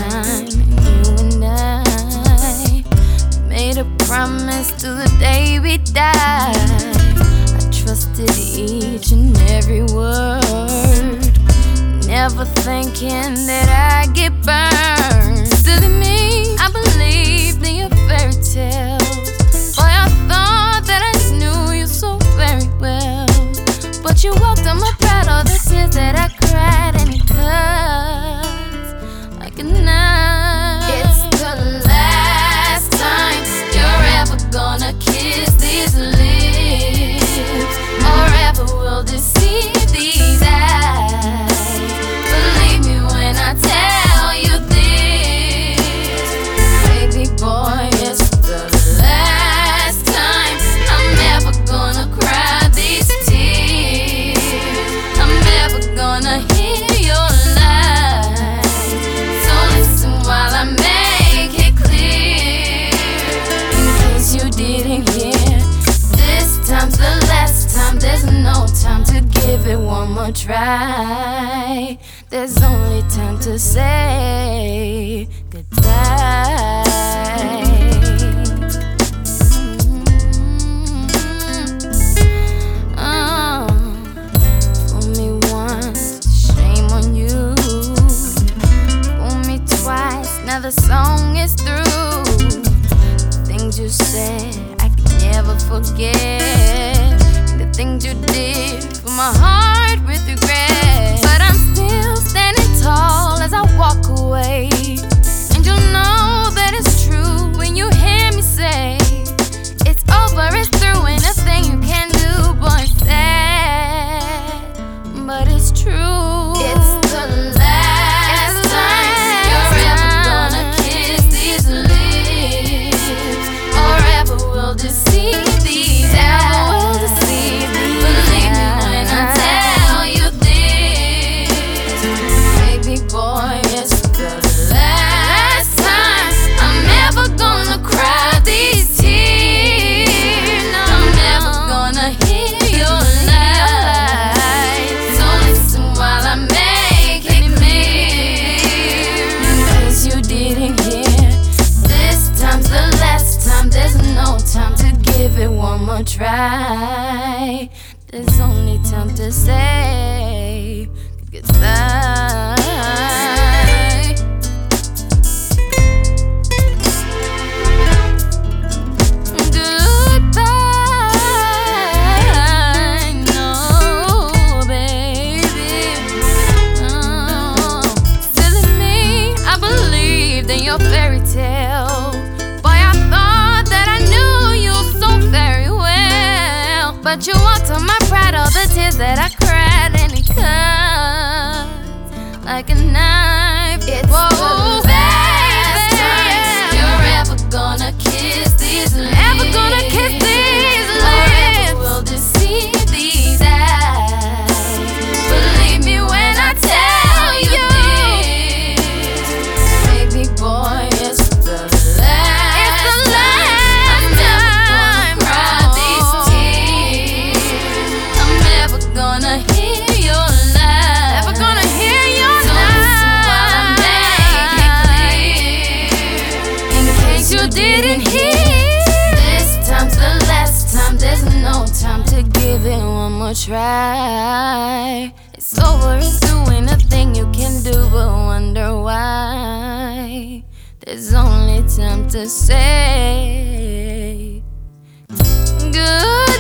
time, you and I made a promise till the day we die. I trusted each and every word, never thinking that I'd get burned. Silly me, I believed in your fairy tales. Boy, I thought that I knew you so very well, but you walked on my pride, all the tears that I cried, and it cuts like a knife. It's the last time you're ever gonna kiss these lips, or ever will deceive these eyes. Believe me when I tell you this, baby boy, it's the last time. I'm never gonna cry these tears, I'm never gonna hear your lies. So listen while I make it clear, in case you didn't hear. This time's the last time, there's no time to give it one more try. There's only time to say goodbye. Fool me once, shame on you. Fool me twice, now the song is through. Things you said I can never forget, the things you did for my heart with regret. But I'm still standing tall as I walk away, and you'll know that it's true when you hear me say it's over, it's through, and nothing you can do, boy, sad, but it's true. It's the last time you're ever gonna kiss these lips, or ever will deceive these eyes. Believe me when I tell you this, baby boy, it's the last time. I'm never gonna cry these tears, I'm never gonna hear your lies. So listen while I make it clear, in case you didn't hear. This time's the last time, there's no time to give it one more try. There's only time to say goodbye. Goodbye, no, baby, no. Silly me, I believed in your fairy tale. Boy, I thought that I knew you so very well, but you walked on my pride, all the tears that I cried, and it cuts like a knife. It's the last time you're ever gonna kiss these lips, ever gonna kiss these lips, or ever will deceive these eyes. Believe me when I tell you this, baby boy, it's the last. It's the last. I'm never gonna cry these tears, I'm never gonna hear your lies, never gonna hear your lies. So listen while I make it clear, in case you didn't hear. This time's the last time, there's no time to give it one more try. It's over, it's doing nothing you can do but wonder why. There's only time to say good.